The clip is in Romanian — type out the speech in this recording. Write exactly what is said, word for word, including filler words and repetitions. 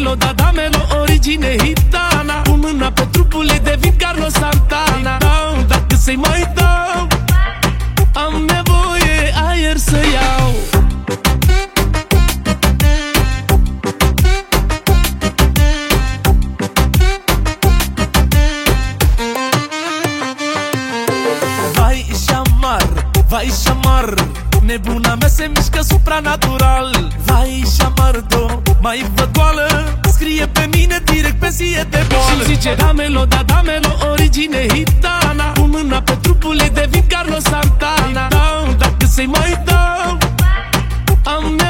Melo, da, da, Melo, origine hitana. Pun mâna pe trupul ei, devin Carlos Santana. Dau, dacă să-i mai dau, am nevoie aer să iau. Vai șamar, vai șamar, nebuna mea se mișcă supranatural. Vai șamardo, mai văd goală, scrie pe mine direct pe sie de boală. Și zice da Melo, da, da, Melo, origine hitana. Pun mâna pe trupul ei, devin Carlos Santana. Dau, dacă să-i mai dau, am